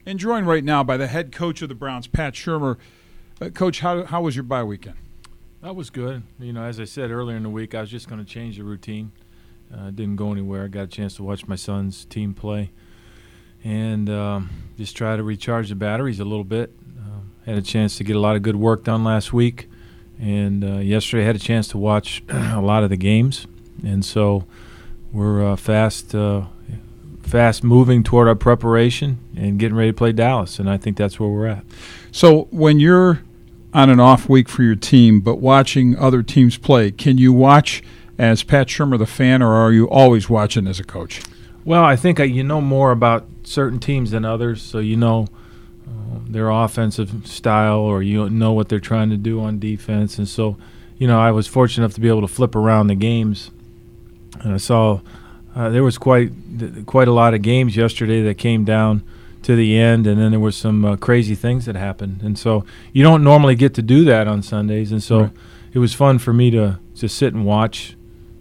And joined right now by the head coach of the Browns, Pat Shurmur. Coach, how was your bye weekend? That was good. As I said earlier in the week, I was just going to change the routine. Didn't go anywhere. I got a chance to watch my son's team play and just try to recharge the batteries a little bit. Had a chance to get a lot of good work done last week. And yesterday I had a chance to watch a lot of the games. And so we're fast moving toward our preparation and getting ready to play Dallas. And I think that's where we're at. So when you're on an off week for your team but watching other teams play, can you watch as Pat Shurmur, the fan, or are you always watching as a coach? Well, I think you know more about certain teams than others, so you know their offensive style or you know what they're trying to do on defense. And so, I was fortunate enough to be able to flip around the games. And I saw there was quite a lot of games yesterday that came down to the end, and then there were some crazy things that happened. And so you don't normally get to do that on Sundays, and so It was fun for me to sit and watch.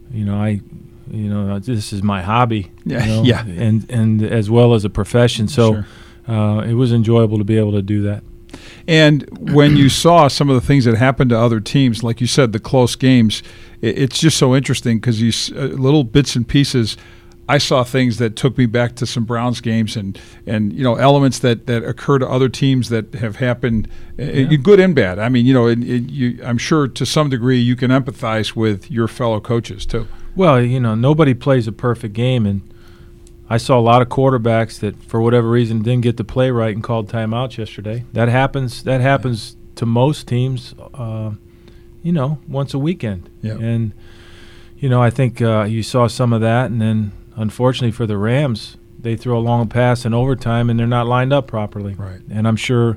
This is my hobby, and as well as a profession. So it was enjoyable to be able to do that. And when you saw some of the things that happened to other teams, like you said, the close games, it's just so interesting because these little bits and pieces. I saw things that took me back to some Browns games and elements that occur to other teams that have happened, good and bad. I mean, I'm sure to some degree you can empathize with your fellow coaches too. Well, nobody plays a perfect game, and I saw a lot of quarterbacks that for whatever reason didn't get to play right and called timeouts yesterday. That happens to most teams, once a weekend. Yeah. And, I think you saw some of that, and then unfortunately for the Rams, they throw a long pass in overtime and they're not lined up properly. Right. And I'm sure,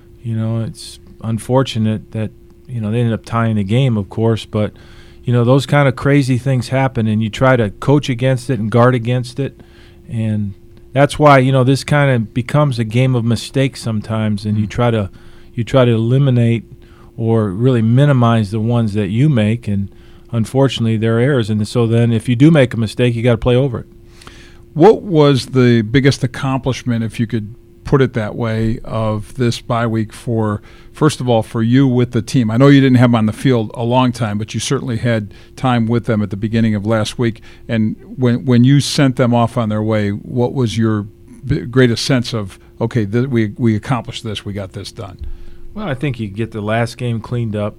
it's unfortunate that, they ended up tying the game, of course, but, those kind of crazy things happen and you try to coach against it and guard against it. And that's why, this kind of becomes a game of mistakes sometimes, and you try to eliminate or really minimize the ones that you make, and unfortunately, there are errors. And so then if you do make a mistake, you got to play over it. What was the biggest accomplishment, if you could put it that way, of this bye week first of all, for you with the team? I know you didn't have them on the field a long time, but you certainly had time with them at the beginning of last week. And when you sent them off on their way, what was your greatest sense of, okay, we accomplished this, we got this done? Well, I think you get the last game cleaned up.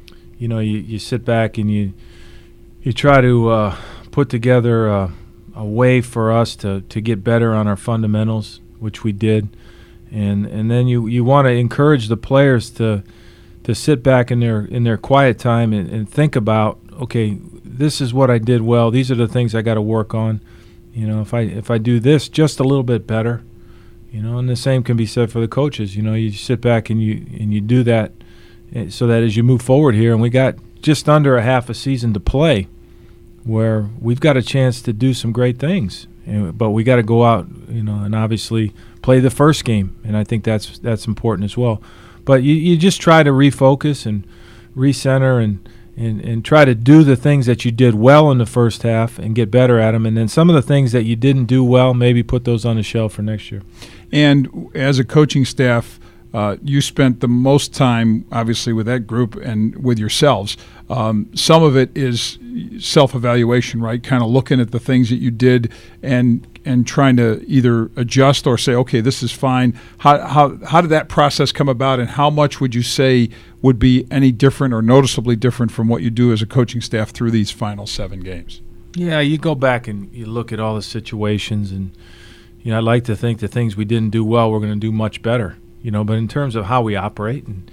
You sit back and you try to put together a way for us to get better on our fundamentals, which we did, and then you want to encourage the players to sit back in their quiet time and think about, okay, this is what I did well. These are the things I got to work on. If I do this just a little bit better, and the same can be said for the coaches. You sit back and you do that. So that as you move forward here, and we got just under a half a season to play, where we've got a chance to do some great things, but we got to go out, and obviously play the first game, and I think that's important as well. But you just try to refocus and recenter and try to do the things that you did well in the first half and get better at them, and then some of the things that you didn't do well, maybe put those on the shelf for next year. And as a coaching staff, you spent the most time, obviously, with that group and with yourselves. Some of it is self-evaluation, right? Kind of looking at the things that you did and trying to either adjust or say, okay, this is fine. How did that process come about, and how much would you say would be any different or noticeably different from what you do as a coaching staff through these final 7 games? Yeah, you go back and you look at all the situations, and I'd like to think the things we didn't do well, we're going to do much better. But in terms of how we operate, and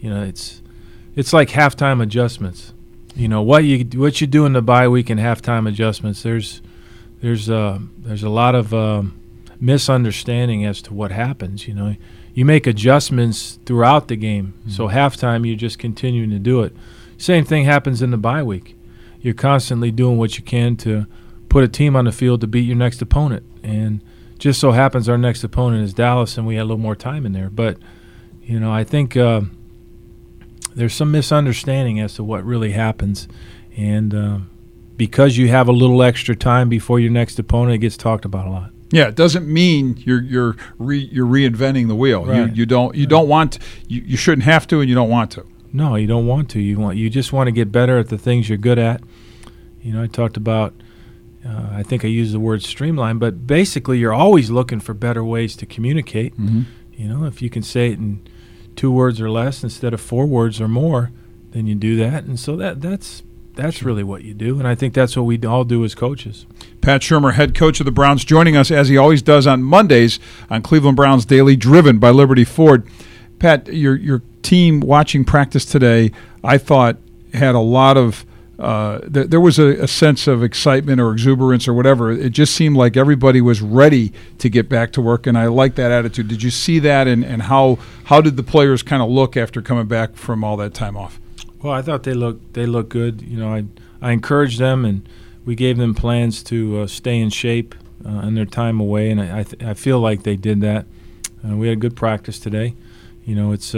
it's like halftime adjustments. What you do in the bye week and halftime adjustments. There's a lot of misunderstanding as to what happens. You make adjustments throughout the game, so halftime you're just continuing to do it. Same thing happens in the bye week. You're constantly doing what you can to put a team on the field to beat your next opponent, and just so happens our next opponent is Dallas, and we had a little more time in there. But, I think there's some misunderstanding as to what really happens. And because you have a little extra time before your next opponent, it gets talked about a lot. Yeah, it doesn't mean you're reinventing the wheel. Right. You don't want you shouldn't have to, and you don't want to. No, you don't want to. You just want to get better at the things you're good at. I talked about. I think I used the word streamline, but basically, you're always looking for better ways to communicate. Mm-hmm. If you can say it in 2 words or less instead of 4 words or more, then you do that. And so that's really what you do. And I think that's what we all do as coaches. Pat Shurmur, head coach of the Browns, joining us as he always does on Mondays on Cleveland Browns Daily, driven by Liberty Ford. Pat, your team watching practice today, I thought had a lot of there was a sense of excitement or exuberance or whatever. It just seemed like everybody was ready to get back to work, and I like that attitude. Did you see that, and how did the players kind of look after coming back from all that time off? Well, I thought they looked good. I encouraged them, and we gave them plans to stay in shape in their time away, and I feel like they did that. We had a good practice today. It's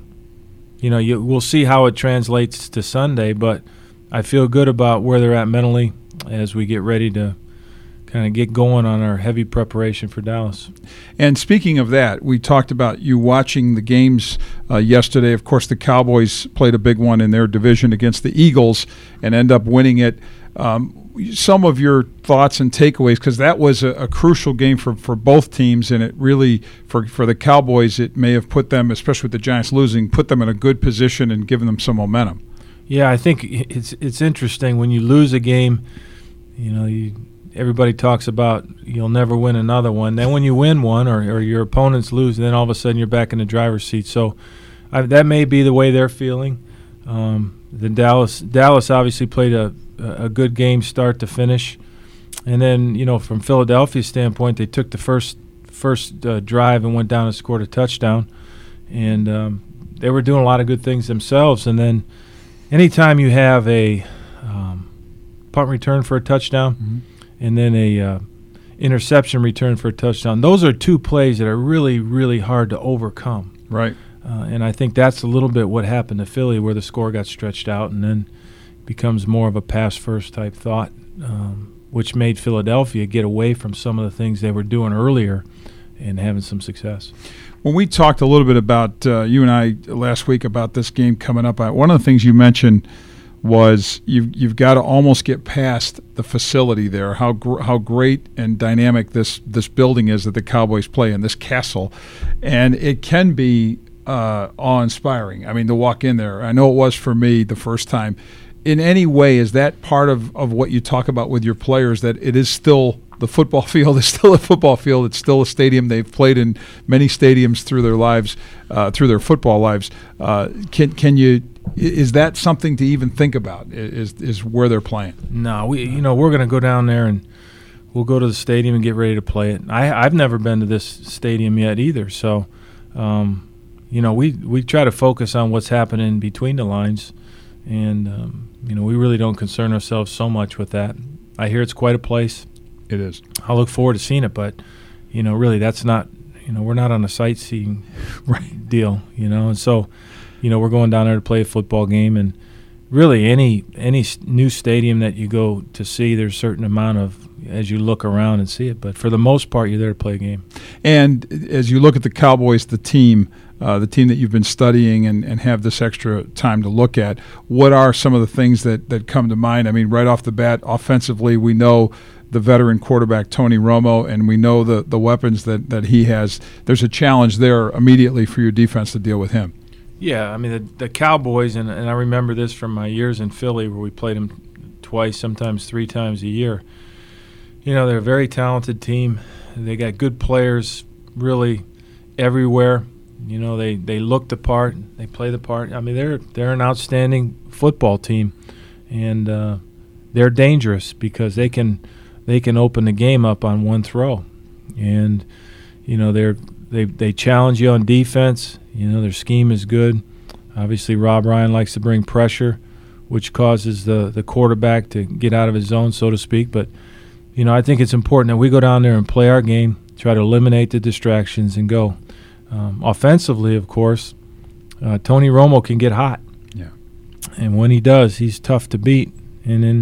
we'll see how it translates to Sunday, but I feel good about where they're at mentally as we get ready to kind of get going on our heavy preparation for Dallas. And speaking of that, we talked about you watching the games yesterday. Of course, the Cowboys played a big one in their division against the Eagles and end up winning it. Some of your thoughts and takeaways, because that was a crucial game for both teams, and it really, for the Cowboys, it may have put them, especially with the Giants losing, put them in a good position and given them some momentum. Yeah, I think it's interesting when you lose a game. Everybody talks about you'll never win another one. Then when you win one, or your opponents lose, then all of a sudden you're back in the driver's seat. So that may be the way they're feeling. The Dallas obviously played a good game start to finish, and then from Philadelphia's standpoint, they took the first drive and went down and scored a touchdown, and they were doing a lot of good things themselves. And then anytime you have a punt return for a touchdown, mm-hmm. and then a interception return for a touchdown, those are 2 plays that are really, really hard to overcome. Right. And I think that's a little bit what happened to Philly, where the score got stretched out and then becomes more of a pass-first type thought, which made Philadelphia get away from some of the things they were doing earlier and having some success. When we talked a little bit about you and I last week about this game coming up, one of the things you mentioned was you've got to almost get past the facility there, how great and dynamic this building is that the Cowboys play in, this castle, and it can be awe-inspiring. I mean, to walk in there, I know it was for me the first time. In any way, is that part of what you talk about with your players, that it is still the football field is still a football field, it's still a stadium, they've played in many stadiums through their lives, through their football lives. Can you, is that something to even think about, is where they're playing? No, we're going to go down there and we'll go to the stadium and get ready to play it. I've never been to this stadium yet either, so we try to focus on what's happening between the lines, and we really don't concern ourselves so much with that. I hear it's quite a place. It is. I look forward to seeing it, but really that's not, we're not on a sightseeing deal, and so we're going down there to play a football game, and really any new stadium that you go to see, there's a certain amount of, as you look around and see it, but for the most part, you're there to play a game. And as you look at the Cowboys, the team that you've been studying and have this extra time to look at, what are some of the things that come to mind? I mean, right off the bat, offensively, we know the veteran quarterback Tony Romo, and we know the weapons that he has. There's a challenge there immediately for your defense to deal with him. Yeah, I mean, the Cowboys, and I remember this from my years in Philly where we played them twice, sometimes 3 times a year. They're a very talented team. They got good players really everywhere. They look the part. They play the part. I mean, they're an outstanding football team, and they're dangerous because they can open the game up on one throw, and they challenge you on defense. Their scheme is good. Obviously, Rob Ryan likes to bring pressure, which causes the quarterback to get out of his zone, so to speak. But I think it's important that we go down there and play our game, try to eliminate the distractions, and go. Offensively, of course, Tony Romo can get hot. Yeah. And when he does, he's tough to beat. And then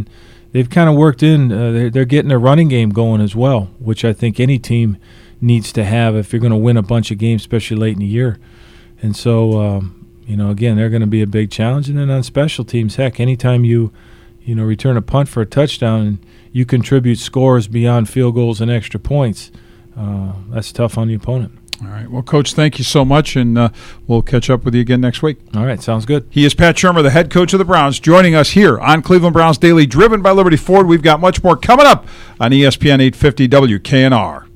they've kind of worked in. They're getting a running game going as well, which I think any team needs to have if you're going to win a bunch of games, especially late in the year. And so, again, they're going to be a big challenge. And then on special teams, heck, anytime you return a punt for a touchdown and you contribute scores beyond field goals and extra points, that's tough on the opponent. All right. Well, Coach, thank you so much, and we'll catch up with you again next week. All right. Sounds good. He is Pat Shurmur, the head coach of the Browns, joining us here on Cleveland Browns Daily, driven by Liberty Ford. We've got much more coming up on ESPN 850 WKNR.